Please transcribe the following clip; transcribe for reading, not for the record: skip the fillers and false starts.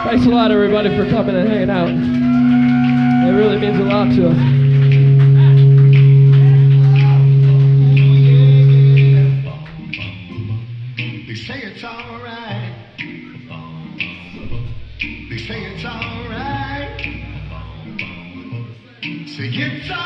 Thanks a lot, everybody, for coming and hanging out. It really means a lot to us. They say it's alright. They say it's alright. Say it's alright.